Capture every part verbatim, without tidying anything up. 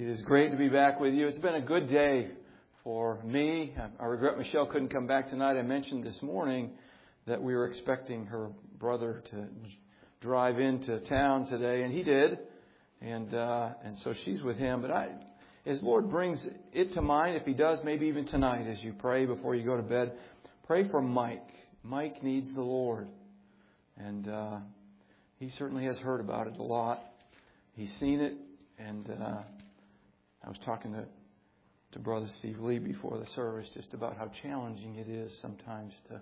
It is great to be back with you. It's been a good day for me. I regret Michelle couldn't come back tonight. I mentioned this morning that we were expecting her brother to drive into town today, and he did. And uh, and so she's with him. But I, as Lord brings it to mind, if He does, maybe even tonight as you pray before you go to bed, pray for Mike. Mike needs the Lord. And uh, he certainly has heard about it a lot. He's seen it. And uh, I was talking to, to Brother Steve Lee before the service just about how challenging it is sometimes to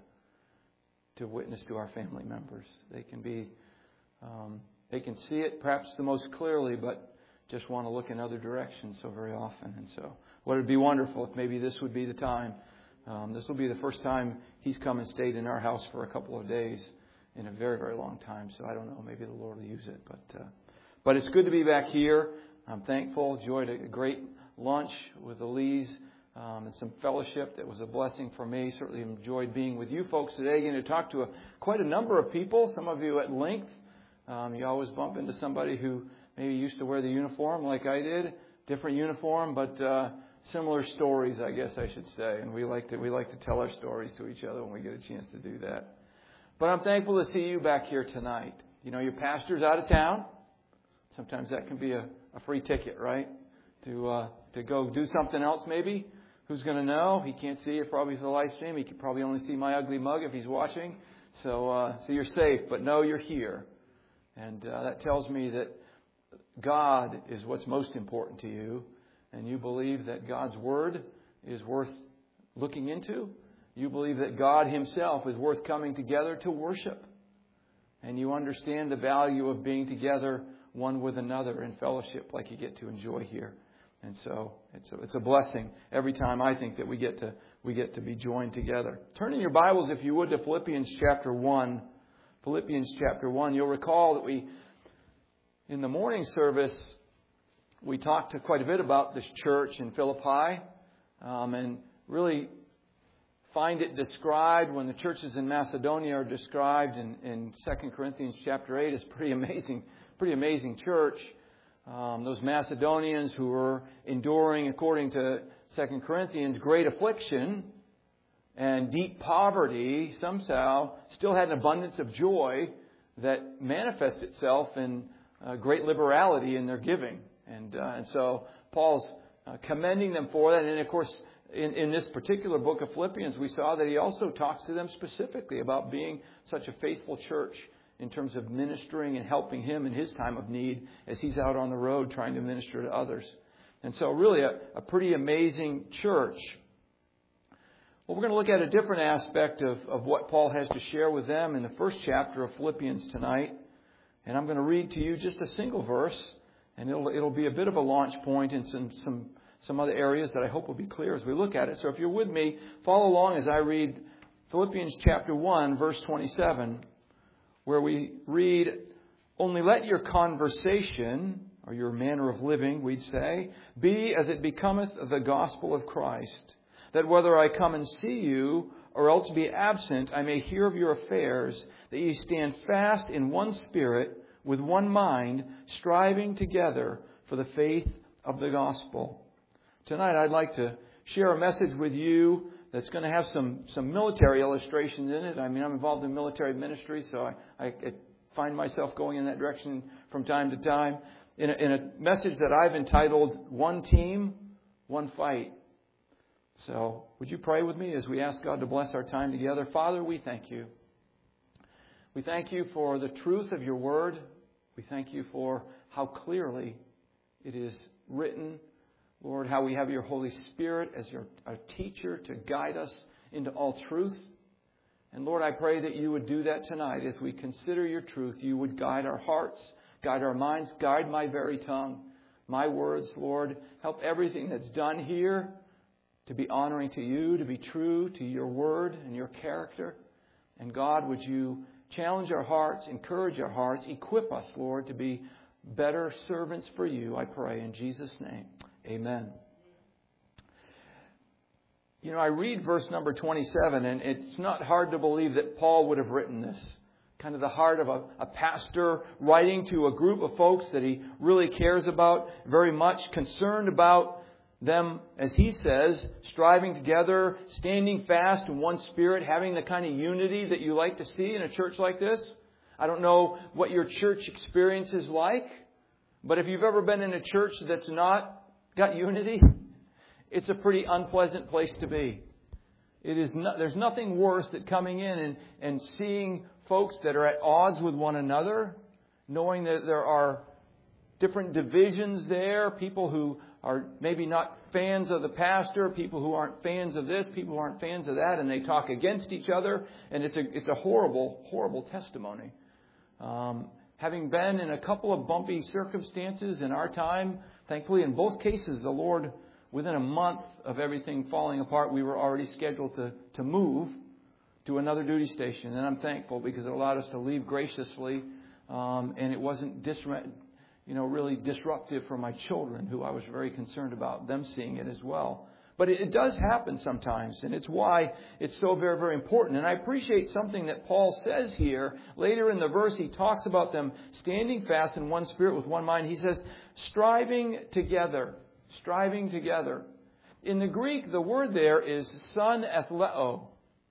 to witness to our family members. They can be, um, they can see it perhaps the most clearly, but just want to look in other directions so very often. And so, what would be wonderful if maybe this would be the time. Um, this will be the first time he's come and stayed in our house for a couple of days in a very, very long time. So I don't know, maybe the Lord will use it. But uh, but it's good to be back here. I'm thankful. Enjoyed a great lunch with the Lees um, and some fellowship that was a blessing for me. Certainly enjoyed being with you folks today. Going to talk to a, quite a number of people. Some of you at length. Um, you always bump into somebody who maybe used to wear the uniform like I did. Different uniform, but uh, similar stories, I guess I should say. And we like to we like to tell our stories to each other when we get a chance to do that. But I'm thankful to see you back here tonight. You know, your pastor's out of town. Sometimes that can be a, a free ticket, right? To uh, to go do something else maybe. Who's going to know? He can't see it probably for the live stream. He can probably only see my ugly mug if he's watching. So uh, so you're safe, but know you're here. And uh, that tells me that God is what's most important to you. And you believe that God's Word is worth looking into. You believe that God Himself is worth coming together to worship. And you understand the value of being together one with another in fellowship like you get to enjoy here. And so it's a, it's a blessing every time I think that we get to we get to be joined together. Turn in your Bibles, if you would, to Philippians chapter one. Philippians chapter one. You'll recall that we, in the morning service, we talked quite a bit about this church in Philippi, um, and really find it described when the churches in Macedonia are described in, in Second Corinthians chapter eight as pretty amazing. Pretty amazing church. Um, those Macedonians who were enduring, according to Second Corinthians, great affliction and deep poverty, somehow still had an abundance of joy that manifests itself in uh, great liberality in their giving. And, uh, and so Paul's uh, commending them for that. And of course, in, in this particular book of Philippians, we saw that he also talks to them specifically about being such a faithful church in terms of ministering and helping him in his time of need as he's out on the road trying to minister to others. And so really a, a pretty amazing church. Well, we're going to look at a different aspect of, of what Paul has to share with them in the first chapter of Philippians tonight. And I'm going to read to you just a single verse, and it'll it'll be a bit of a launch point in some, some, some other areas that I hope will be clear as we look at it. So if you're with me, follow along as I read Philippians chapter one, verse twenty-seven. Where we read, "Only let your conversation," or your manner of living, we'd say, "be as it becometh the gospel of Christ, that whether I come and see you, or else be absent, I may hear of your affairs, that ye stand fast in one spirit, with one mind, striving together for the faith of the gospel." Tonight I'd like to share a message with you that's going to have some, some military illustrations in it. I mean, I'm involved in military ministry, so I, I find myself going in that direction from time to time. In a, in a message that I've entitled, "One Team, One Fight." So, would you pray with me as we ask God to bless our time together? Father, we thank you. We thank you for the truth of your word. We thank you for how clearly it is written. Lord, how we have your Holy Spirit as your, our teacher to guide us into all truth. And Lord, I pray that you would do that tonight as we consider your truth. You would guide our hearts, guide our minds, guide my very tongue. My words, Lord, help everything that's done here to be honoring to you, to be true to your word and your character. And God, would you challenge our hearts, encourage our hearts, equip us, Lord, to be better servants for you, I pray in Jesus' name. Amen. You know, I read verse number twenty-seven, and it's not hard to believe that Paul would have written this. kind of the heart of a, a pastor writing to a group of folks that he really cares about very much, concerned about them, as he says, striving together, standing fast in one spirit, having the kind of unity that you like to see in a church like this. I don't know what your church experience is like, but if you've ever been in a church that's not got unity, it's a pretty unpleasant place to be. It is not, there's nothing worse than coming in and, and seeing folks that are at odds with one another, knowing that there are different divisions there, people who are maybe not fans of the pastor, people who aren't fans of this, people who aren't fans of that, and they talk against each other, and it's a it's a horrible, horrible testimony. Um, having been in a couple of bumpy circumstances in our time, thankfully in both cases the Lord, within a month of everything falling apart, we were already scheduled to, to move to another duty station. And I'm thankful because it allowed us to leave graciously, um, and it wasn't disre- you know, really disruptive for my children, who I was very concerned about them seeing it as well. But it, it does happen sometimes, and it's why it's so very, very important. And I appreciate something that Paul says here. Later in the verse, he talks about them standing fast in one spirit with one mind. He says, striving together. Striving together. In the Greek, the word there is son athleo.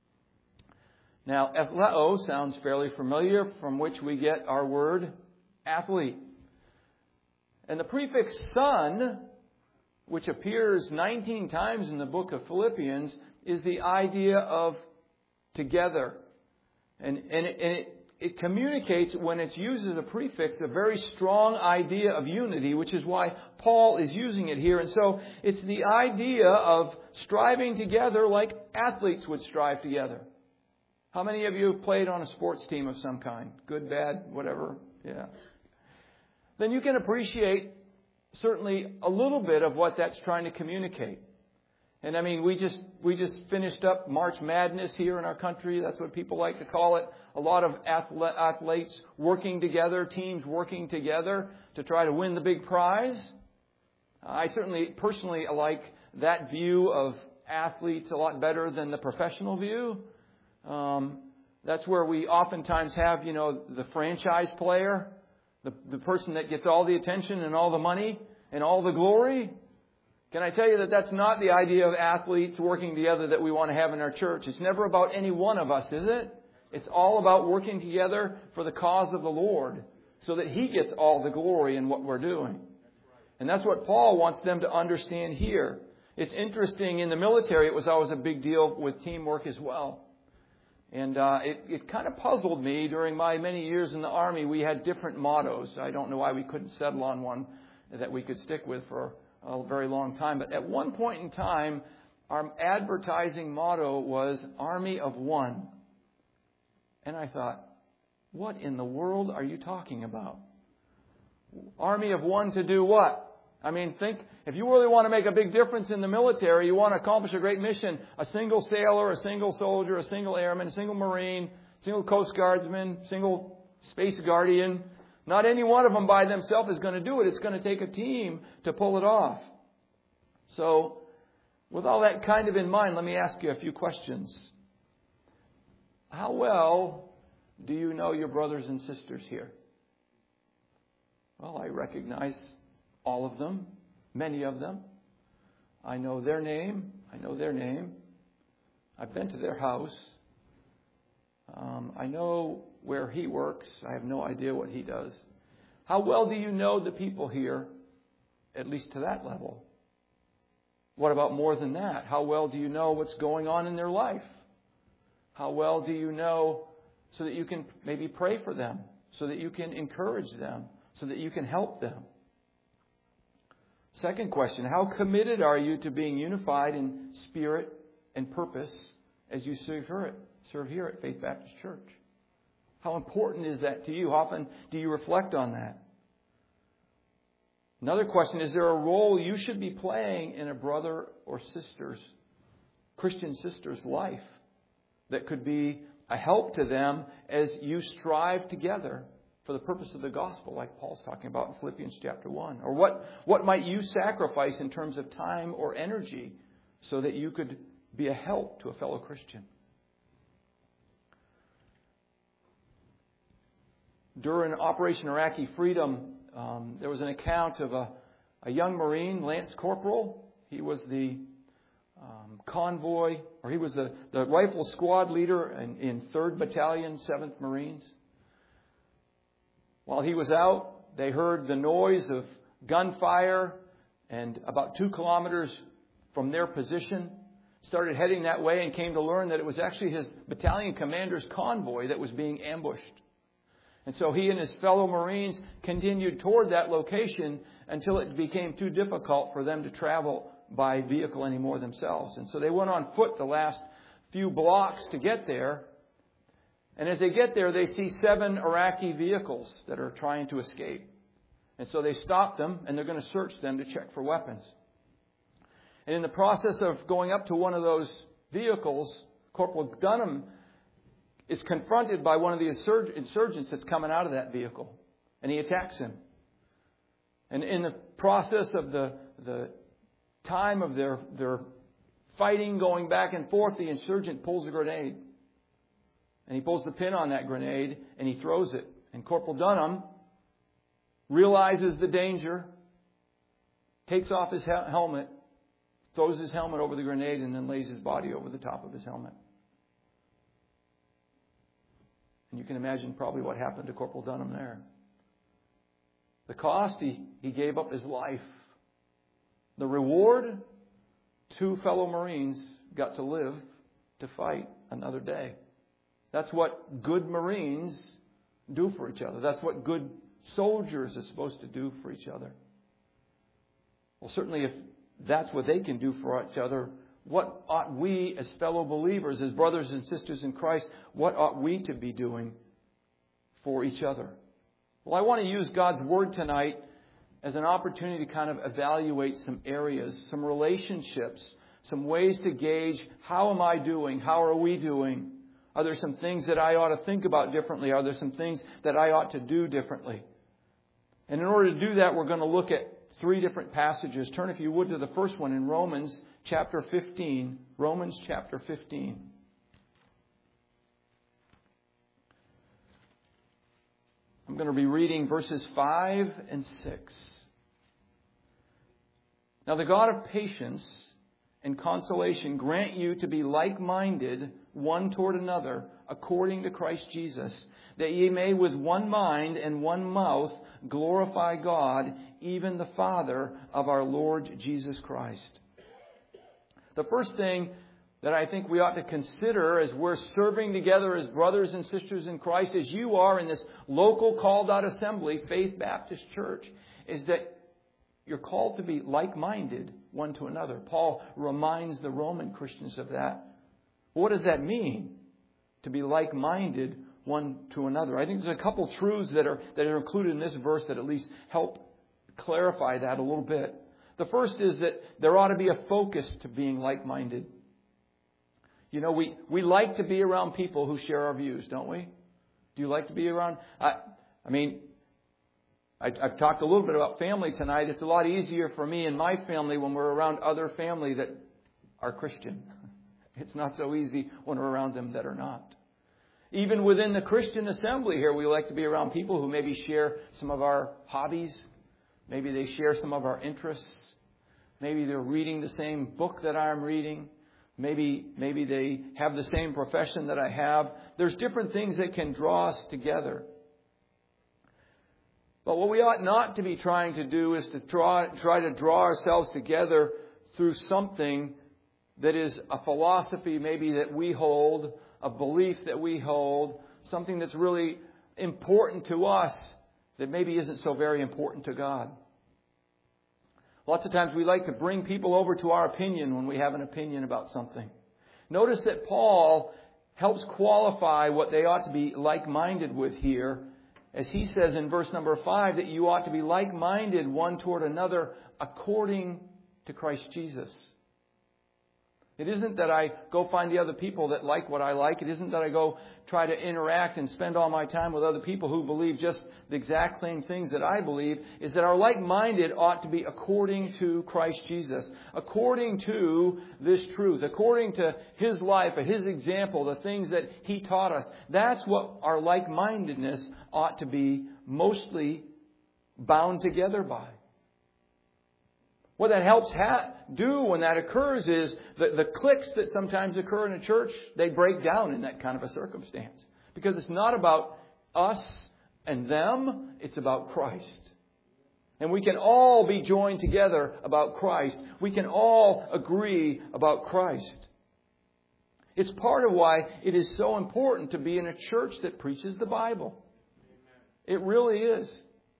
Now, athleo sounds fairly familiar, from which we get our word athlete. And the prefix son, which appears nineteen times in the book of Philippians, is the idea of together. And, and, it, and it, it communicates, when it's used as a prefix, a very strong idea of unity, which is why Paul is using it here. And so it's the idea of striving together like athletes would strive together. How many of you have played on a sports team of some kind? Good, bad, whatever? Yeah. Then you can appreciate certainly a little bit of what that's trying to communicate. And I mean, we just we just finished up March Madness here in our country. That's what people like to call it. A lot of athletes working together, teams working together to try to win the big prize. I certainly personally like that view of athletes a lot better than the professional view. Um, that's where we oftentimes have, you know, the franchise player, the, the person that gets all the attention and all the money and all the glory. Can I tell you that that's not the idea of athletes working together that we want to have in our church? It's never about any one of us, is it? It's all about working together for the cause of the Lord so that He gets all the glory in what we're doing. And that's what Paul wants them to understand here. It's interesting, in the military, it was always a big deal with teamwork as well. And uh, it, it kind of puzzled me during my many years in the Army. We had different mottos. I don't know why we couldn't settle on one that we could stick with for a very long time. But at one point in time, our advertising motto was Army of One. And I thought, what in the world are you talking about? Army of one to do what? I mean, think, if you really want to make a big difference in the military, you want to accomplish a great mission, a single sailor, a single soldier, a single airman, a single Marine, a single Coast Guardsman, a single Space Guardian. Not any one of them by themselves is going to do it. It's going to take a team to pull it off. So, with all that kind of in mind, let me ask you a few questions. How well do you know your brothers and sisters here? Well, I recognize all of them, many of them. I know their name. I know their name. I've been to their house. Um, I know where he works. I have no idea what he does. How well do you know the people here, at least to that level? What about more than that? How well do you know what's going on in their life? How well do you know so that you can maybe pray for them, so that you can encourage them, so that you can help them? Second question, how committed are you to being unified in spirit and purpose as you serve here, serve here at Faith Baptist Church? How important is that to you? How often do you reflect on that? Another question, is there a role you should be playing in a brother or sister's, Christian sister's life that could be a help to them as you strive together for the purpose of the gospel, like Paul's talking about in Philippians chapter one? Or what, what might you sacrifice in terms of time or energy so that you could be a help to a fellow Christian? during Operation Iraqi Freedom, um, there was an account of a, a young Marine, Lance Corporal. He was the um, convoy, or he was the, the rifle squad leader in, in third Battalion, seventh Marines. While he was out, they heard the noise of gunfire, and about two kilometers from their position, started heading that way and came to learn that it was actually his battalion commander's convoy that was being ambushed. And so he and his fellow Marines continued toward that location until it became too difficult for them to travel by vehicle anymore themselves. And so they went on foot the last few blocks to get there. And as they get there, they see seven Iraqi vehicles that are trying to escape. And so they stop them, and they're going to search them to check for weapons. And in the process of going up to one of those vehicles, Corporal Dunham is confronted by one of the insurgents that's coming out of that vehicle. And he attacks him. And in the process of the, the time of their, their fighting, going back and forth, the insurgent pulls a grenade. And he pulls the pin on that grenade, and he throws it. And Corporal Dunham realizes the danger, takes off his helmet, throws his helmet over the grenade, and then lays his body over the top of his helmet. And you can imagine probably what happened to Corporal Dunham there. The cost, he, he gave up his life. The reward, two fellow Marines got to live to fight another day. That's what good Marines do for each other. That's what good soldiers are supposed to do for each other. Well, certainly if that's what they can do for each other, what ought we as fellow believers, as brothers and sisters in Christ, what ought we to be doing for each other? Well, I want to use God's Word tonight as an opportunity to kind of evaluate some areas, some relationships, some ways to gauge how am I doing, how are we doing? Are there some things that I ought to think about differently? Are there some things that I ought to do differently? And in order to do that, we're going to look at three different passages. Turn, if you would, to the first one in Romans chapter fifteen. Romans chapter fifteen. I'm going to be reading verses five and six. Now the God of patience and consolation grant you to be like-minded one toward another, according to Christ Jesus, that ye may with one mind and one mouth glorify God, even the Father of our Lord Jesus Christ. The first thing that I think we ought to consider as we're serving together as brothers and sisters in Christ, as you are in this local called out assembly, Faith Baptist Church, is that you're called to be like-minded one to another. Paul reminds the Roman Christians of that. What does that mean, to be like-minded one to another? I think there's a couple truths that are that are included in this verse that at least help clarify that a little bit. The first is that there ought to be a focus to being like-minded. You know, we, we like to be around people who share our views, don't we? Do you like to be around? I, I mean, I, I've talked a little bit about family tonight. It's a lot easier for me and my family when we're around other family that are Christian. It's not so easy when we're around them that are not. Even within the Christian assembly here, we like to be around people who maybe share some of our hobbies. Maybe they share some of our interests. Maybe they're reading the same book that I'm reading. Maybe, maybe they have the same profession that I have. There's different things that can draw us together. But what we ought not to be trying to do is to try, try to draw ourselves together through something that is a philosophy maybe that we hold, a belief that we hold, something that's really important to us that maybe isn't so very important to God. Lots of times we like to bring people over to our opinion when we have an opinion about something. Notice that Paul helps qualify what they ought to be like-minded with here, as he says in verse number five that you ought to be like-minded one toward another according to Christ Jesus. It isn't that I go find the other people that like what I like. It isn't that I go try to interact and spend all my time with other people who believe just the exact same things that I believe. Is that our like-minded ought to be according to Christ Jesus, according to this truth, according to His life, His example, the things that He taught us. That's what our like-mindedness ought to be mostly bound together by. What that helps ha- do when that occurs is the, the cliques that sometimes occur in a church, they break down in that kind of a circumstance. Because it's not about us and them, it's about Christ. And we can all be joined together about Christ. We can all agree about Christ. It's part of why it is so important to be in a church that preaches the Bible. It really is.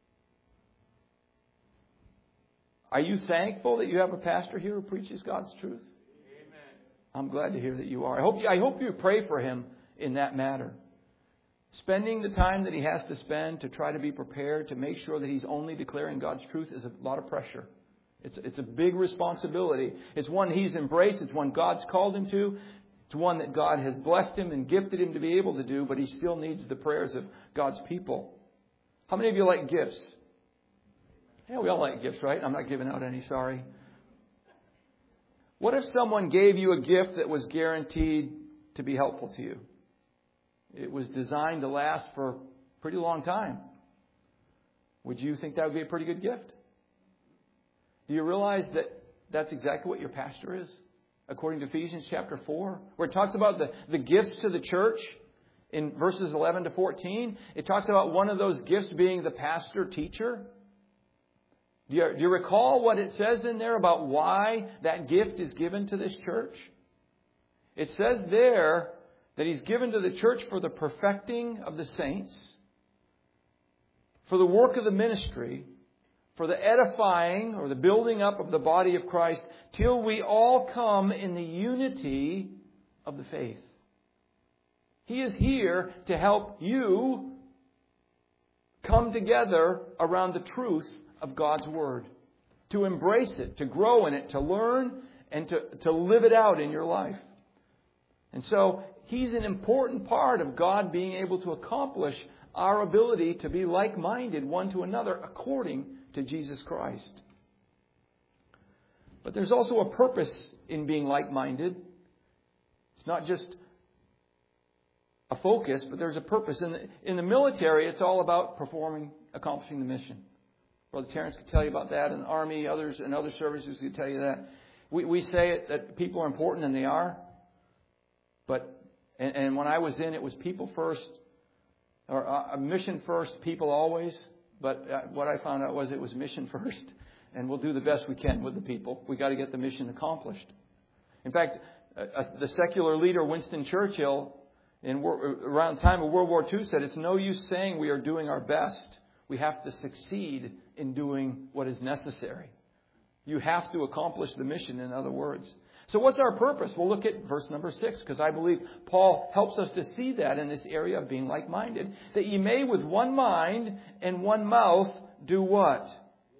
Are you thankful that you have a pastor here who preaches God's truth? Amen. I'm glad to hear that you are. I hope you, I hope you pray for him in that matter. Spending the time that he has to spend to try to be prepared to make sure that he's only declaring God's truth is a lot of pressure. It's, it's a big responsibility. It's one he's embraced. It's one God's called him to. It's one that God has blessed him and gifted him to be able to do, but he still needs the prayers of God's people. How many of you like gifts? Yeah, we all like gifts, right? I'm not giving out any, sorry. What if someone gave you a gift that was guaranteed to be helpful to you? It was designed to last for a pretty long time. Would you think that would be a pretty good gift? Do you realize that that's exactly what your pastor is? According to Ephesians chapter four, where it talks about the, the gifts to the church in verses eleven to fourteen. It talks about one of those gifts being the pastor teacher. Do you, do you recall what it says in there about why that gift is given to this church? It says there that he's given to the church for the perfecting of the saints, for the work of the ministry, for the edifying or the building up of the body of Christ, till we all come in the unity of the faith. He is here to help you come together around the truth of God's Word, to embrace it, to grow in it, to learn, and to, to live it out in your life. And so, He's an important part of God being able to accomplish our ability to be like-minded one to another according to Jesus Christ. But there's also a purpose in being like-minded. It's not just a focus, but there's a purpose. In the, in the military, it's all about performing, accomplishing the mission. Brother Terrence could tell you about that, and the Army, others, and other services could tell you that. We we say it, that people are important, and they are. But and, and when I was in, it was people first, or uh, mission first, people always. But uh, what I found out was it was mission first, and we'll do the best we can with the people. We got to get the mission accomplished. In fact, uh, uh, the secular leader Winston Churchill, in around the time of World War Two, said, "It's no use saying we are doing our best. We have to succeed in doing what is necessary." You have to accomplish the mission, in other words. So what's our purpose? We'll look at verse number six, because I believe Paul helps us to see that in this area of being like-minded. That ye may with one mind and one mouth do what?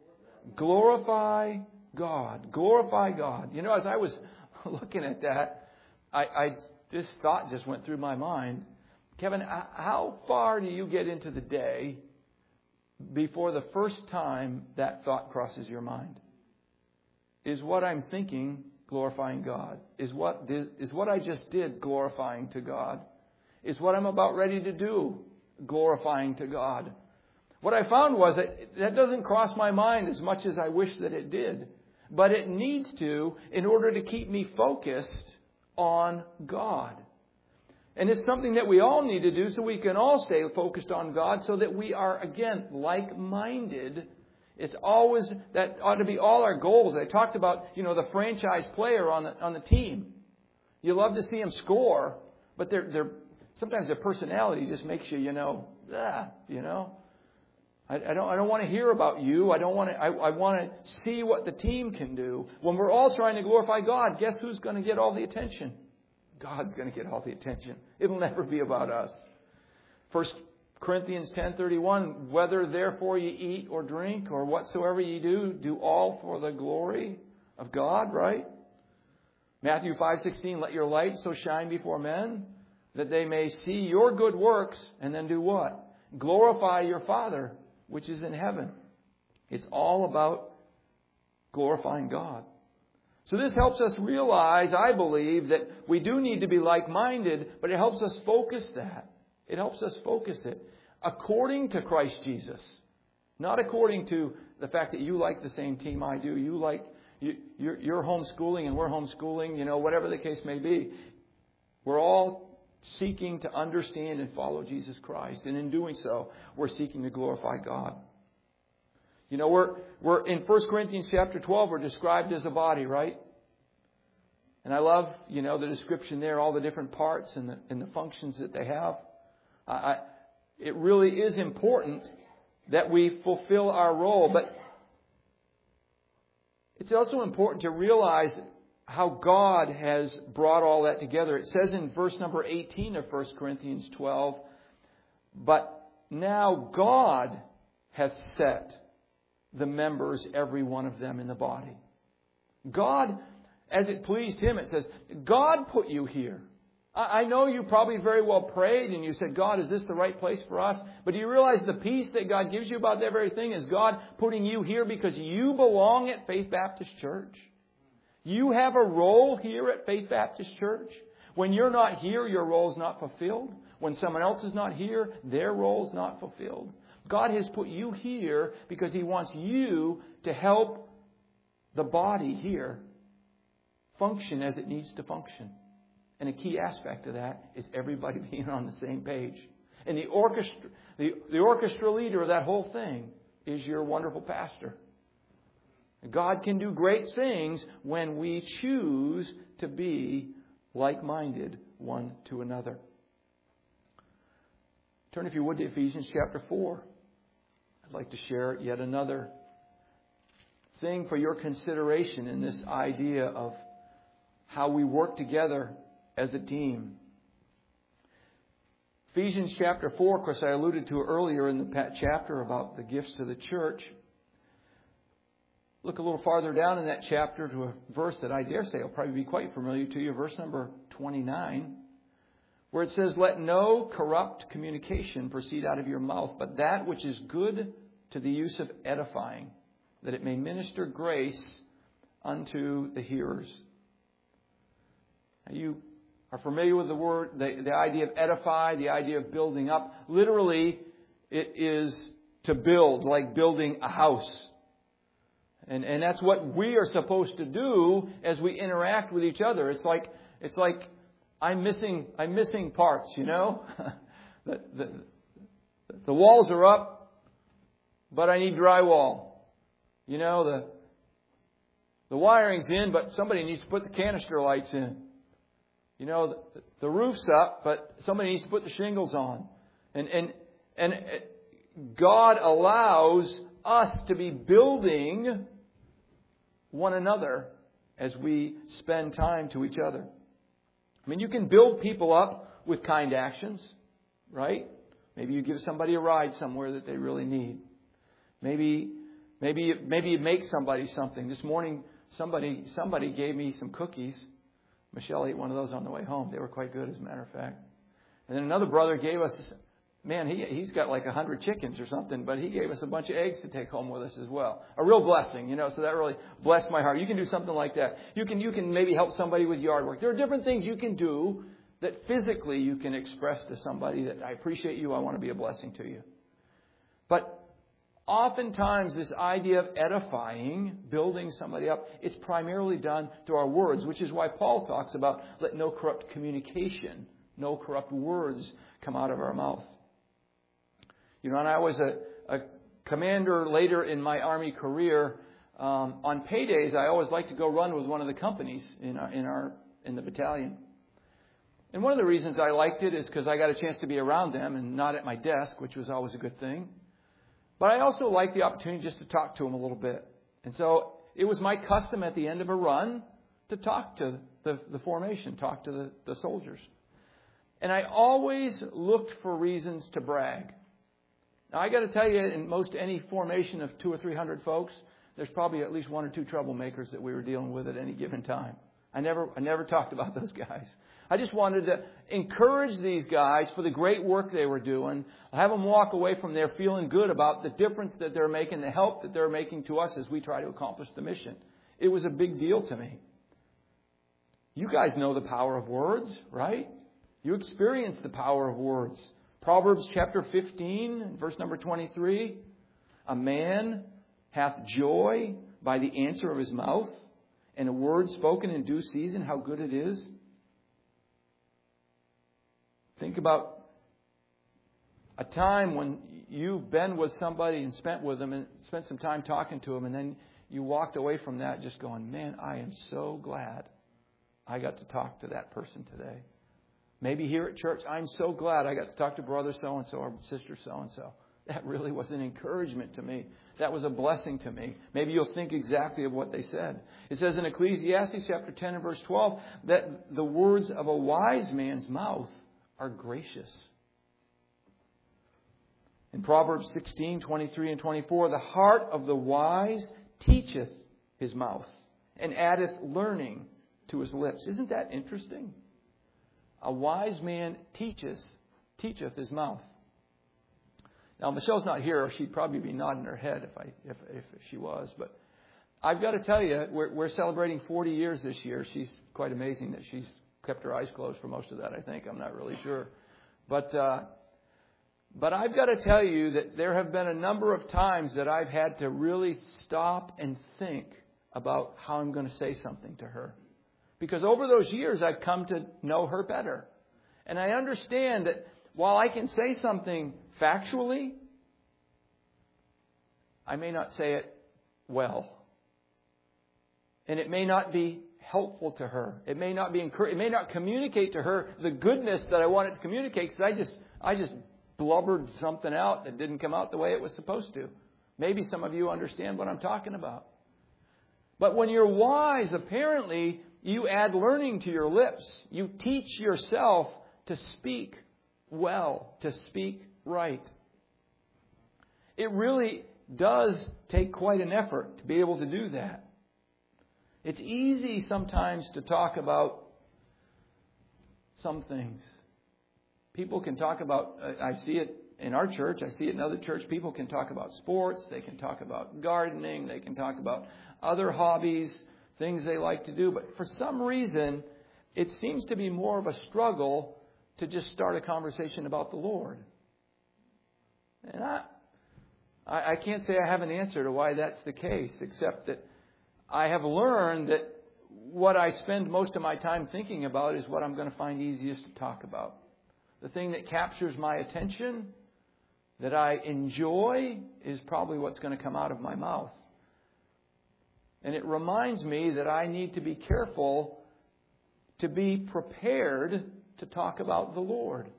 Glorify God. Glorify God. You know, as I was looking at that, I, I this thought just went through my mind. Kevin, how far do you get into the day before the first time that thought crosses your mind? Is what I'm thinking glorifying God? Is what did, is what I just did glorifying to God? Is what I'm about ready to do glorifying to God? What I found was that that doesn't cross my mind as much as I wish that it did. But it needs to, in order to keep me focused on God. And it's something that we all need to do so we can all stay focused on God, so that we are, again, like-minded. It's always, that ought to be all our goals. I talked about, you know, the franchise player on the on the team. You love to see them score, but they're, they're, sometimes their personality just makes you, you know, ah, you know. I, I don't I don't want to hear about you. I don't want to. I, I want to see what the team can do. When we're all trying to glorify God, guess who's going to get all the attention? God's going to get all the attention. It'll never be about us. First Corinthians ten thirty-one, whether therefore ye eat or drink or whatsoever ye do, do all for the glory of God, right? Matthew five sixteen, let your light so shine before men that they may see your good works and then do what? Glorify your Father which is in heaven. It's all about glorifying God. So this helps us realize, I believe, that we do need to be like-minded, but it helps us focus that. It helps us focus it according to Christ Jesus. Not according to the fact that you like the same team I do. You like, you, you're, you're homeschooling and we're homeschooling, you know, whatever the case may be. We're all seeking to understand and follow Jesus Christ. And in doing so, we're seeking to glorify God. You know, we're, we're in First Corinthians chapter twelve, we're described as a body, right? And I love, you know, the description there, all the different parts and the, and the functions that they have. I, I, it really is important that we fulfill our role. But it's also important to realize how God has brought all that together. It says in verse number eighteen of First Corinthians twelve, but now God hath set the members, every one of them, in the body. God, as it pleased Him, it says, God put you here. I know you probably very well prayed and you said, God, is this the right place for us? But do you realize the peace that God gives you about that very thing is God putting you here because you belong at Faith Baptist Church? You have a role here at Faith Baptist Church. When you're not here, your role is not fulfilled. When someone else is not here, their role is not fulfilled. God has put you here because He wants you to help the body here function as it needs to function. And a key aspect of that is everybody being on the same page. And the orchestra, the, the orchestra leader of that whole thing is your wonderful pastor. God can do great things when we choose to be like-minded one to another. Turn, if you would, to Ephesians chapter four. I'd like to share yet another thing for your consideration in this idea of how we work together as a team. Ephesians chapter four, of course, I alluded to earlier in the chapter about the gifts to the church. Look a little farther down in that chapter to a verse that I dare say will probably be quite familiar to you, verse number twenty-nine, where it says, let no corrupt communication proceed out of your mouth, but that which is good to the use of edifying, that it may minister grace unto the hearers. Now, you are familiar with the word, the, the idea of edify, the idea of building up. Literally, it is to build, like building a house. And, and that's what we are supposed to do as we interact with each other. It's like, it's like I'm missing, I'm missing parts, you know. the, the, the walls are up, but I need drywall. You know, the, the wiring's in, but somebody needs to put the canister lights in. You know, the, the roof's up, but somebody needs to put the shingles on. And, and, and God allows us to be building one another as we spend time to each other. I mean, you can build people up with kind actions, right? Maybe you give somebody a ride somewhere that they really need. Maybe, maybe, maybe you make somebody something. This morning, somebody, somebody gave me some cookies. Michelle ate one of those on the way home. They were quite good, as a matter of fact. And then another brother gave us, man, he, he's got like a hundred chickens or something, but he gave us a bunch of eggs to take home with us as well. A real blessing, you know, so that really blessed my heart. You can do something like that. You can, you can maybe help somebody with yard work. There are different things you can do that physically you can express to somebody that I appreciate you, I want to be a blessing to you. But oftentimes, this idea of edifying, building somebody up, it's primarily done through our words, which is why Paul talks about let no corrupt communication, no corrupt words come out of our mouth. You know, and I was a, a commander later in my Army career. Um, on paydays, I always like to go run with one of the companies in our, in our in the battalion. And one of the reasons I liked it is because I got a chance to be around them and not at my desk, which was always a good thing. But I also like the opportunity just to talk to them a little bit. And so it was my custom at the end of a run to talk to the, the formation, talk to the, the soldiers. And I always looked for reasons to brag. Now, I got to tell you, in most any formation of two or three hundred folks, there's probably at least one or two troublemakers that we were dealing with at any given time. I never, I never talked about those guys. I just wanted to encourage these guys for the great work they were doing. Have them walk away from there feeling good about the difference that they're making, the help that they're making to us as we try to accomplish the mission. It was a big deal to me. You guys know the power of words, right? You experience the power of words. Proverbs chapter fifteen, verse number twenty-three. A man hath joy by the answer of his mouth, and a word spoken in due season, how good it is. Think about a time when you've been with somebody and spent with them and spent some time talking to them, and then you walked away from that just going, man, I am so glad I got to talk to that person today. Maybe here at church, I'm so glad I got to talk to brother so-and-so or sister so-and-so. That really was an encouragement to me. That was a blessing to me. Maybe you'll think exactly of what they said. It says in Ecclesiastes chapter ten and verse twelve that the words of a wise man's mouth are gracious. In Proverbs sixteen, twenty-three and twenty-four, the heart of the wise teacheth his mouth, and addeth learning to his lips. Isn't that interesting? A wise man teaches, teacheth his mouth. Now, Michelle's not here, or she'd probably be nodding her head if I if, if she was. But I've got to tell you, we're, we're celebrating forty years this year. She's quite amazing that she's kept her eyes closed for most of that, I think. I'm not really sure. But uh, but I've got to tell you that there have been a number of times that I've had to really stop and think about how I'm going to say something to her. Because over those years, I've come to know her better. And I understand that while I can say something factually, I may not say it well. And it may not be helpful to her. It may not be encourage, it may not communicate to her the goodness that I want it to communicate, because I just I just blubbered something out that didn't come out the way it was supposed to. Maybe some of you understand what I'm talking about. But when you're wise, apparently you add learning to your lips. You teach yourself to speak well, to speak right. It really does take quite an effort to be able to do that. It's easy sometimes to talk about some things. People can talk about, I see it in our church, I see it in other church, people can talk about sports, they can talk about gardening, they can talk about other hobbies, things they like to do. But for some reason, it seems to be more of a struggle to just start a conversation about the Lord. And I, I can't say I have an answer to why that's the case, except that I have learned that what I spend most of my time thinking about is what I'm going to find easiest to talk about. The thing that captures my attention, that I enjoy, is probably what's going to come out of my mouth. And it reminds me that I need to be careful to be prepared to talk about the Lord.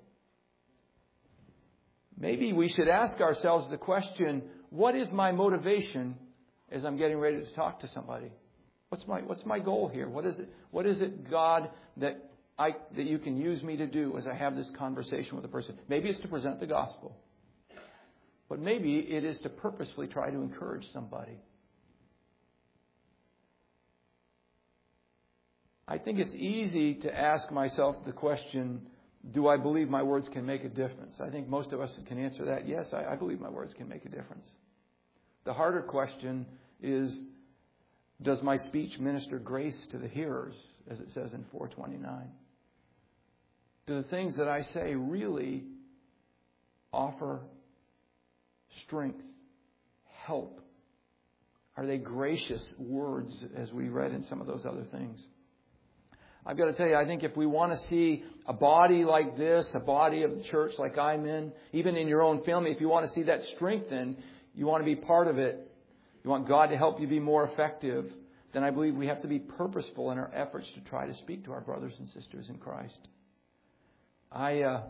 Maybe we should ask ourselves the question, what is my motivation as I'm getting ready to talk to somebody? What's my what's my goal here? What is it what is it, God, that I that you can use me to do as I have this conversation with a person? Maybe it's to present the gospel. But maybe it is to purposefully try to encourage somebody. I think it's easy to ask myself the question, do I believe my words can make a difference? I think most of us can answer that. Yes, I, I believe my words can make a difference. The harder question is, does my speech minister grace to the hearers, as it says in four twenty-nine? Do the things that I say really offer strength, help? Are they gracious words, as we read in some of those other things? I've got to tell you, I think if we want to see a body like this, a body of the church like I'm in, even in your own family, if you want to see that strengthened, you want to be part of it, you want God to help you be more effective, then I believe we have to be purposeful in our efforts to try to speak to our brothers and sisters in Christ. I uh,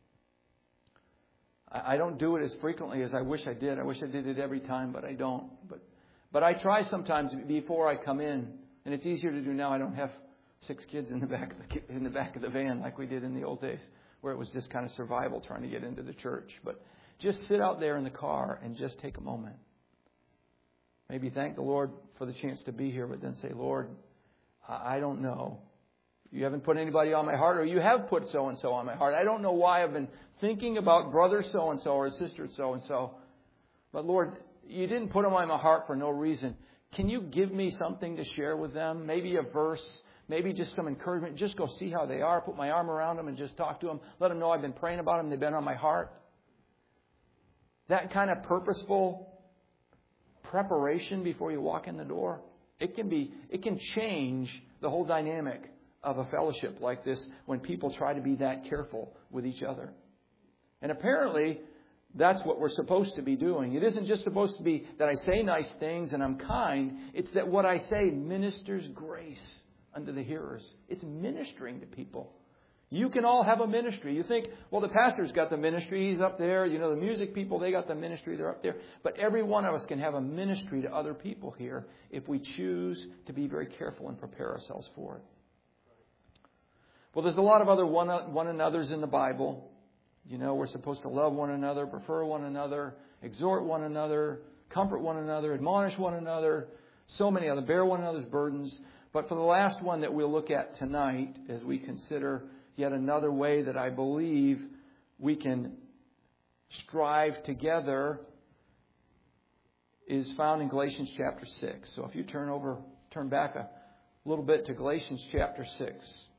I don't do it as frequently as I wish I did. I wish I did it every time, but I don't. But but I try sometimes before I come in, and it's easier to do now. I don't have six kids in the back of the in the back of the van like we did in the old days, where it was just kind of survival trying to get into the church. But just sit out there in the car and just take a moment. Maybe thank the Lord for the chance to be here, but then say, Lord, I don't know. You haven't put anybody on my heart, or you have put so-and-so on my heart. I don't know why I've been thinking about brother so-and-so or sister so-and-so. But Lord, you didn't put them on my heart for no reason. Can you give me something to share with them? Maybe a verse, maybe just some encouragement. Just go see how they are. Put my arm around them and just talk to them. Let them know I've been praying about them. They've been on my heart. That kind of purposeful preparation before you walk in the door, it can be, it can change the whole dynamic of a fellowship like this when people try to be that careful with each other. And apparently, that's what we're supposed to be doing. It isn't just supposed to be that I say nice things and I'm kind. It's that what I say ministers grace unto the hearers. It's ministering to people. You can all have a ministry. You think, well, the pastor's got the ministry. He's up there. You know, the music people, they got the ministry. They're up there. But every one of us can have a ministry to other people here if we choose to be very careful and prepare ourselves for it. Well, there's a lot of other one, one another's in the Bible. You know, we're supposed to love one another, prefer one another, exhort one another, comfort one another, admonish one another, so many other, bear one another's burdens. But for the last one that we'll look at tonight, as we consider yet another way that I believe we can strive together, is found in Galatians chapter six. So if you turn over, turn back a little bit to Galatians chapter six.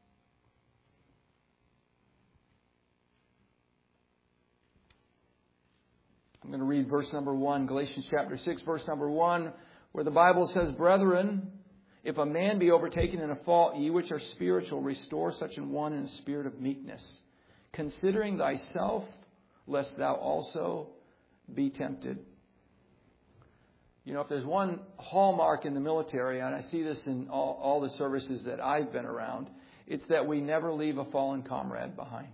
I'm going to read verse number one, Galatians chapter six, verse number one, where the Bible says, Brethren, if a man be overtaken in a fault, ye which are spiritual, restore such an one in a spirit of meekness, considering thyself, lest thou also be tempted. You know, if there's one hallmark in the military, and I see this in all, all the services that I've been around, it's that we never leave a fallen comrade behind.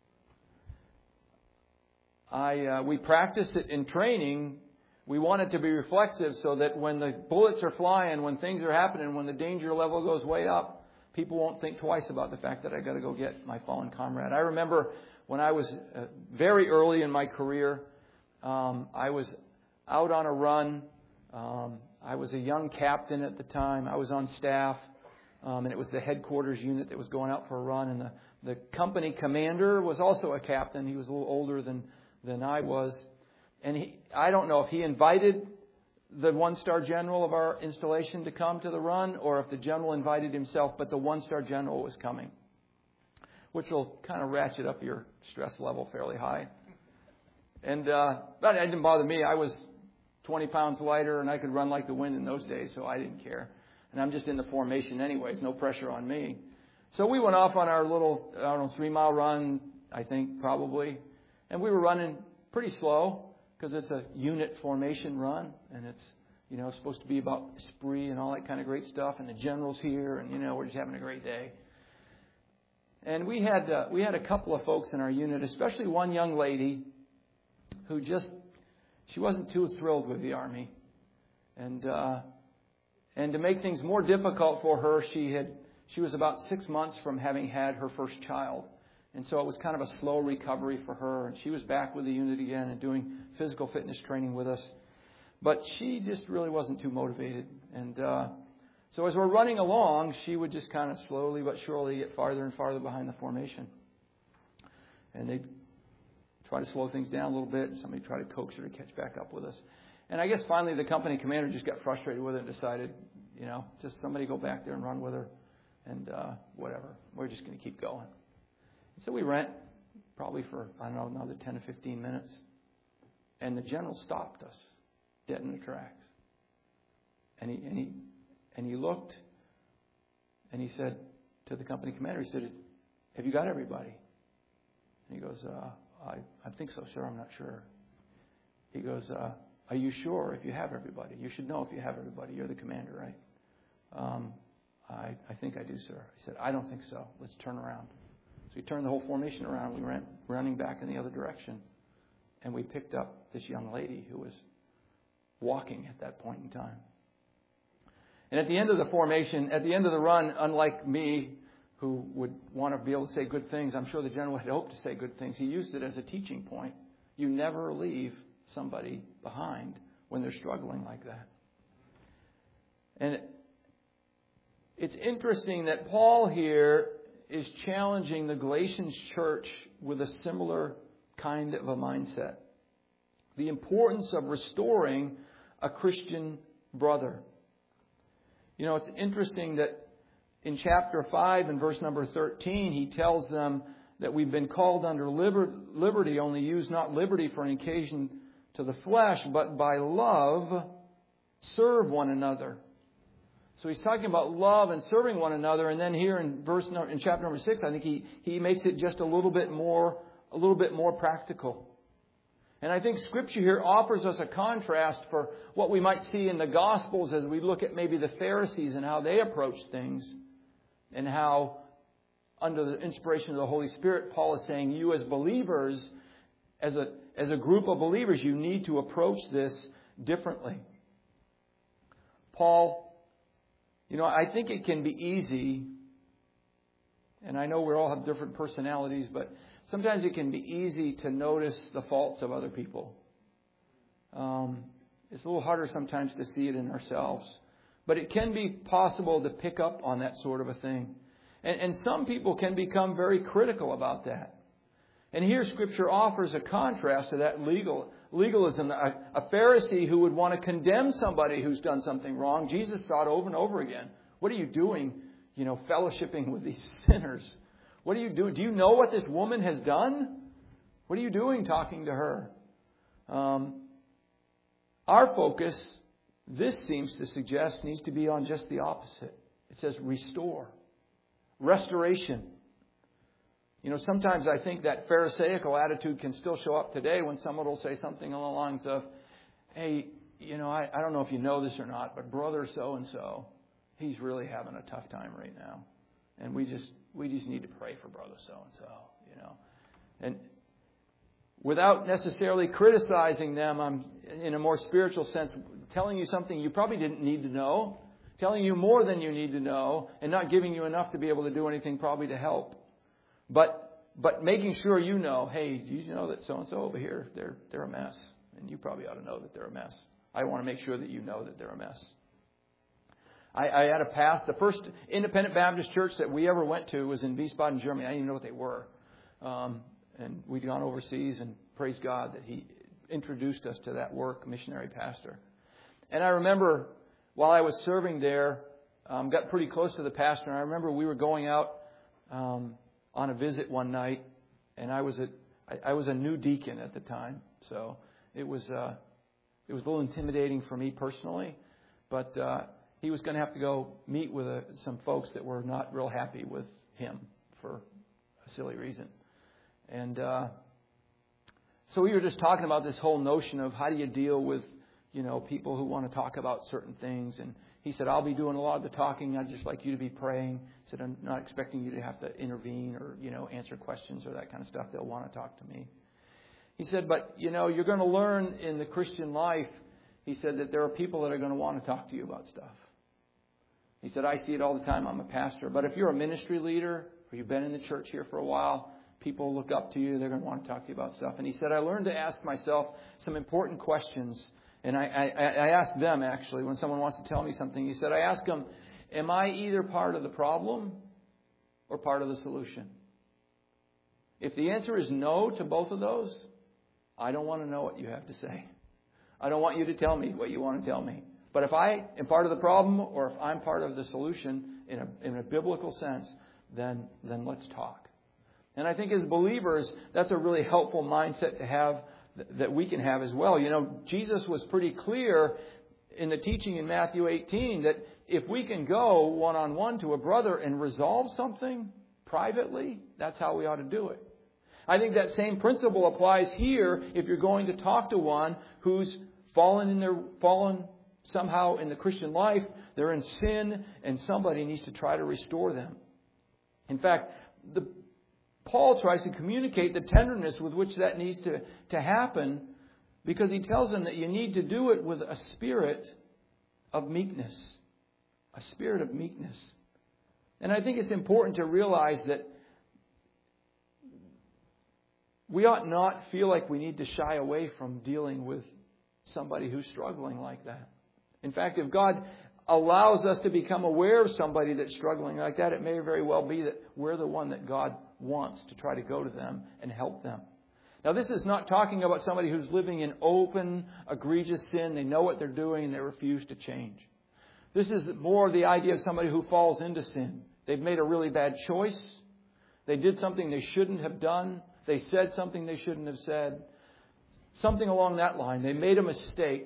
I uh, we practice it in training. We want it to be reflexive so that when the bullets are flying, when things are happening, when the danger level goes way up, people won't think twice about the fact that I got to go get my fallen comrade. I remember when I was uh, very early in my career, um, I was out on a run. Um, I was a young captain at the time. I was on staff, um, and it was the headquarters unit that was going out for a run. And the, the company commander was also a captain. He was a little older than than I was. And he, I don't know if he invited the one-star general of our installation to come to the run or if the general invited himself, but the one-star general was coming, which will kind of ratchet up your stress level fairly high. And uh, but it didn't bother me. I was twenty pounds lighter and I could run like the wind in those days, so I didn't care. And I'm just in the formation anyways, no pressure on me. So we went off on our little, I don't know, three-mile run, I think, probably. And we were running pretty slow because it's a unit formation run. And it's, you know, supposed to be about spree and all that kind of great stuff. And the general's here and, you know, we're just having a great day. And we had uh, we had a couple of folks in our unit, especially one young lady who just, she wasn't too thrilled with the Army. And uh, and to make things more difficult for her, she had she was about six months from having had her first child. And so it was kind of a slow recovery for her. And she was back with the unit again and doing physical fitness training with us. But she just really wasn't too motivated. And uh, so as we're running along, she would just kind of slowly but surely get farther and farther behind the formation. And they'd try to slow things down a little bit. And somebody tried to coax her to catch back up with us. And I guess finally the company commander just got frustrated with her and decided, you know, just somebody go back there and run with her. And uh, whatever. We're just going to keep going. So we went probably for, I don't know, another ten to fifteen minutes. And the general stopped us dead in the tracks. And he, and he, and he looked and he said to the company commander, he said, have you got everybody? And he goes, uh, I, I think so, sir. I'm not sure. He goes, uh, are you sure if you have everybody? You should know if you have everybody. You're the commander, right? Um, I, I think I do, sir. He said, I don't think so. Let's turn around. So we turned the whole formation around. We went running back in the other direction. And we picked up this young lady who was walking at that point in time. And at the end of the formation, at the end of the run, unlike me, who would want to be able to say good things, I'm sure the general had hoped to say good things. He used it as a teaching point. You never leave somebody behind when they're struggling like that. And it's interesting that Paul here is challenging the Galatians church with a similar kind of a mindset. The importance of restoring a Christian brother. You know, it's interesting that in chapter five and verse number thirteen, he tells them that we've been called under liber- liberty, only use not liberty for an occasion to the flesh, but by love serve one another. So he's talking about love and serving one another, and then here in verse in chapter number six, I think he, he makes it just a little bit more a little bit more practical. And I think Scripture here offers us a contrast for what we might see in the Gospels as we look at maybe the Pharisees and how they approached things, and how under the inspiration of the Holy Spirit, Paul is saying you as believers, as a as a group of believers, you need to approach this differently. Paul, you know, I think it can be easy, and I know we all have different personalities, but sometimes it can be easy to notice the faults of other people. Um, it's a little harder sometimes to see it in ourselves. But it can be possible to pick up on that sort of a thing. And, and some people can become very critical about that. And here Scripture offers a contrast to that legal legalism. A, a Pharisee who would want to condemn somebody who's done something wrong. Jesus saw it over and over again. What are you doing, you know, fellowshipping with these sinners? What are you doing? Do you know what this woman has done? What are you doing talking to her? Um, our focus, this seems to suggest, needs to be on just the opposite. It says restore. Restoration. You know, sometimes I think that Pharisaical attitude can still show up today when someone will say something along the lines of, hey, you know, I, I don't know if you know this or not, but brother so-and-so, he's really having a tough time right now. And we just we just need to pray for brother so-and-so, you know. And without necessarily criticizing them, I'm in a more spiritual sense telling you something you probably didn't need to know, telling you more than you need to know, and not giving you enough to be able to do anything probably to help. But but making sure you know, hey, do you know that so-and-so over here, they're they're a mess. And you probably ought to know that they're a mess. I want to make sure that you know that they're a mess. I, I had a past, the first independent Baptist church that we ever went to was in Wiesbaden, Germany. I didn't even know what they were. Um, and we'd gone overseas, and praise God that He introduced us to that work, missionary pastor. And I remember while I was serving there, um, got pretty close to the pastor, and I remember we were going out um, on a visit one night, and I was a I, I was a new deacon at the time, so it was uh, it was a little intimidating for me personally, but uh, he was going to have to go meet with uh, some folks that were not real happy with him for a silly reason, and uh, so we were just talking about this whole notion of how do you deal with, you know, people who want to talk about certain things. And he said, I'll be doing a lot of the talking. I'd just like you to be praying. He said, I'm not expecting you to have to intervene or, you know, answer questions or that kind of stuff. They'll want to talk to me. He said, but, you know, you're going to learn in the Christian life, he said, that there are people that are going to want to talk to you about stuff. He said, I see it all the time. I'm a pastor. But if you're a ministry leader or you've been in the church here for a while, people look up to you. They're going to want to talk to you about stuff. And he said, I learned to ask myself some important questions. And I, I, I asked them, actually, when someone wants to tell me something, he said, I ask them, am I either part of the problem or part of the solution? If the answer is no to both of those, I don't want to know what you have to say. I don't want you to tell me what you want to tell me. But if I am part of the problem or if I'm part of the solution in a, in a biblical sense, then, then let's talk. And I think as believers, that's a really helpful mindset to have, that we can have as well. You know, Jesus was pretty clear in the teaching in Matthew eighteen that if we can go one-on-one to a brother and resolve something privately, that's how we ought to do it. I think that same principle applies here if you're going to talk to one who's fallen in their fallen somehow in the Christian life, they're in sin, and somebody needs to try to restore them. In fact, the Paul tries to communicate the tenderness with which that needs to, to happen, because he tells them that you need to do it with a spirit of meekness. A spirit of meekness. And I think it's important to realize that we ought not feel like we need to shy away from dealing with somebody who's struggling like that. In fact, if God allows us to become aware of somebody that's struggling like that, it may very well be that we're the one that God wants to try to go to them and help them. Now, this is not talking about somebody who's living in open, egregious sin. They know what they're doing and they refuse to change. This is more the idea of somebody who falls into sin. They've made a really bad choice. They did something they shouldn't have done. They said something they shouldn't have said. Something along that line. They made a mistake.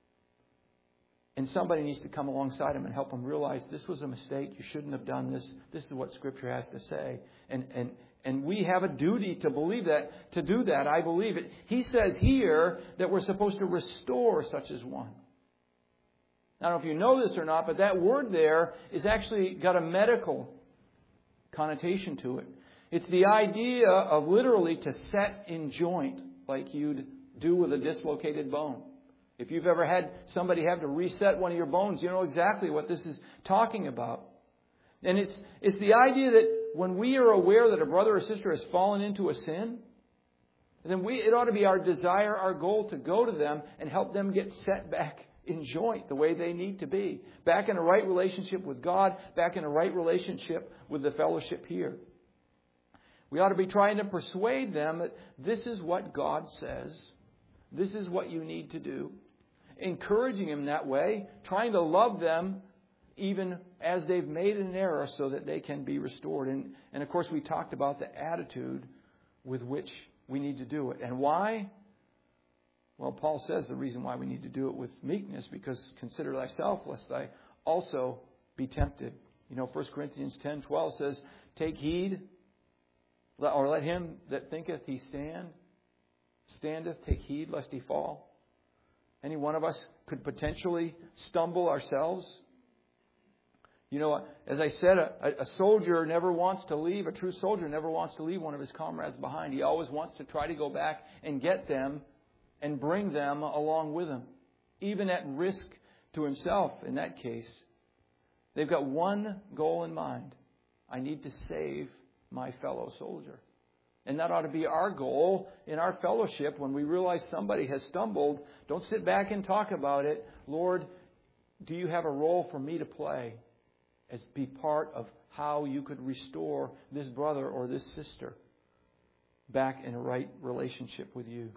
And somebody needs to come alongside them and help them realize this was a mistake. You shouldn't have done this. This is what Scripture has to say. And, and, and we have a duty to believe that, to do that. I believe it. He says here that we're supposed to restore such as one. I don't know if you know this or not, but that word there is actually got a medical connotation to it. It's the idea of literally to set in joint like you'd do with a dislocated bone. If you've ever had somebody have to reset one of your bones, you know exactly what this is talking about. And it's it's the idea that when we are aware that a brother or sister has fallen into a sin, then we it ought to be our desire, our goal to go to them and help them get set back in joint the way they need to be. Back in a right relationship with God, back in a right relationship with the fellowship here. We ought to be trying to persuade them that this is what God says. This is what you need to do. Encouraging them that way, trying to love them even as they've made an error so that they can be restored. And, and of course, we talked about the attitude with which we need to do it. And why? Well, Paul says the reason why we need to do it with meekness, because consider thyself lest I also be tempted. You know, First Corinthians ten twelve says, take heed, or let him that thinketh he stand, standeth, take heed lest he fall. Any one of us could potentially stumble ourselves. You know, as I said, a, a soldier never wants to leave, a true soldier never wants to leave one of his comrades behind. He always wants to try to go back and get them and bring them along with him, even at risk to himself in that case. They've got one goal in mind. I need to save my fellow soldier. And that ought to be our goal in our fellowship when we realize somebody has stumbled. Don't sit back and talk about it. Lord, do you have a role for me to play as be part of how you could restore this brother or this sister back in a right relationship with you?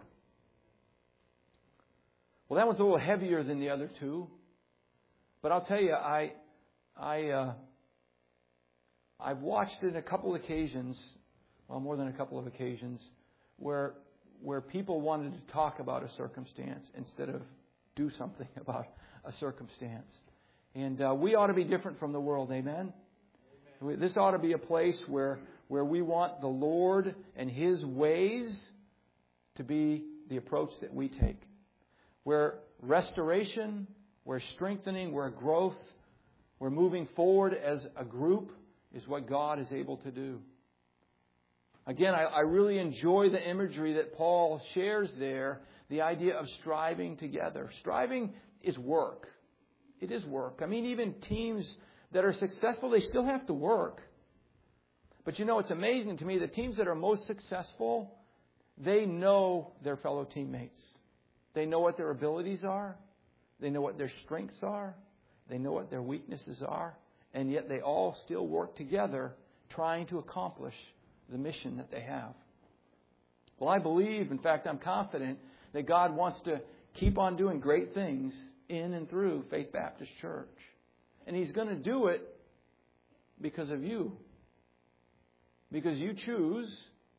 Well, that one's a little heavier than the other two. But I'll tell you, I, I, uh, I've watched in a couple of occasions, well, more than a couple of occasions, where where people wanted to talk about a circumstance instead of do something about a circumstance. And uh, we ought to be different from the world, amen? Amen. This ought to be a place where, where we want the Lord and His ways to be the approach that we take. Where restoration, where strengthening, where growth, where moving forward as a group is what God is able to do. Again, I, I really enjoy the imagery that Paul shares there, the idea of striving together. Striving is work. It is work. I mean, even teams that are successful, they still have to work. But you know, it's amazing to me, the teams that are most successful, they know their fellow teammates. They know what their abilities are. They know what their strengths are. They know what their weaknesses are. And yet they all still work together trying to accomplish the mission that they have. Well, I believe, in fact, I'm confident that God wants to keep on doing great things in and through Faith Baptist Church. And He's going to do it because of you. Because you choose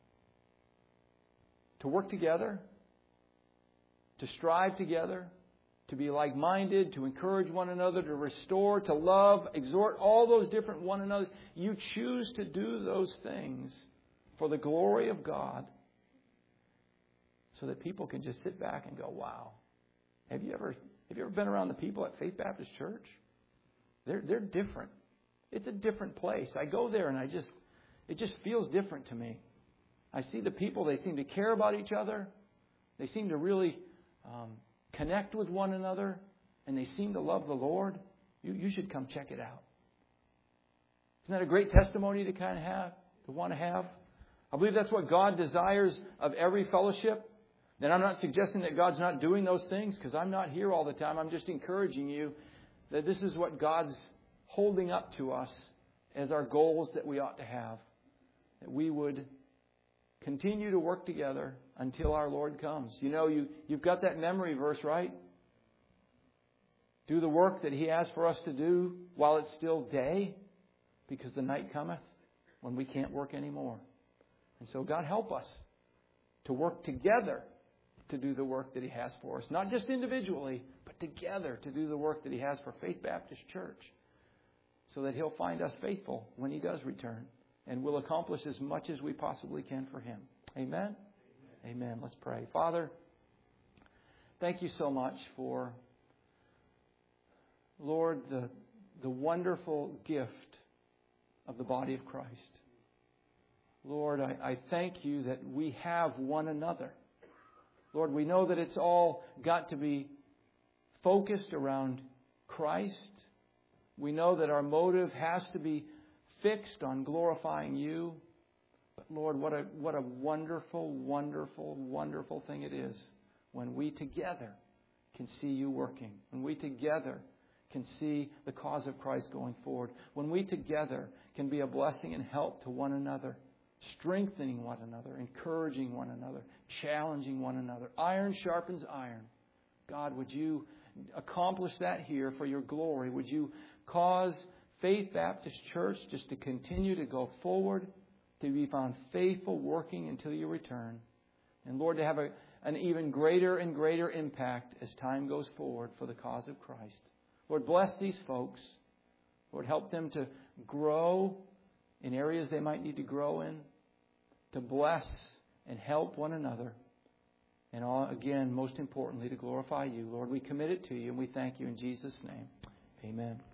to work together, to strive together, to be like-minded, to encourage one another, to restore, to love, exhort, all those different one another. You choose to do those things for the glory of God so that people can just sit back and go, wow. Have you ever have you ever been around the people at Faith Baptist Church? They're they're different. It's a different place. I go there and I just it just feels different to me. I see the people, they seem to care about each other. They seem to really um, connect with one another, and they seem to love the Lord. You, you should come check it out. Isn't that a great testimony to kind of have, to want to have? I believe that's what God desires of every fellowship. And I'm not suggesting that God's not doing those things, because I'm not here all the time. I'm just encouraging you. that this is what God's holding up to us as our goals that we ought to have. That we would continue to work together until our Lord comes. You know, you, you've got that memory verse, right? Do the work that He has for us to do while it's still day, because the night cometh when we can't work anymore. And so God help us to work together to do the work that He has for us. Not just individually, but together to do the work that He has for Faith Baptist Church. So that He'll find us faithful when He does return. And we'll accomplish as much as we possibly can for Him. Amen? Amen. Amen. Let's pray. Father, thank You so much for, Lord, the, the wonderful gift of the body of Christ. Lord, I, I thank You that we have one another. Lord, we know that it's all got to be focused around Christ. We know that our motive has to be fixed on glorifying You. But Lord, what a what a wonderful, wonderful, wonderful thing it is when we together can see You working. When we together can see the cause of Christ going forward. When we together can be a blessing and help to one another. Strengthening one another, encouraging one another, challenging one another. Iron sharpens iron. God, would You accomplish that here for Your glory? Would You cause Faith Baptist Church just to continue to go forward, to be found faithful, working until You return. And Lord, to have a, an even greater and greater impact as time goes forward for the cause of Christ. Lord, bless these folks. Lord, help them to grow in areas they might need to grow in, to bless and help one another. And all, again, most importantly, to glorify You. Lord, we commit it to You and we thank You in Jesus' name. Amen.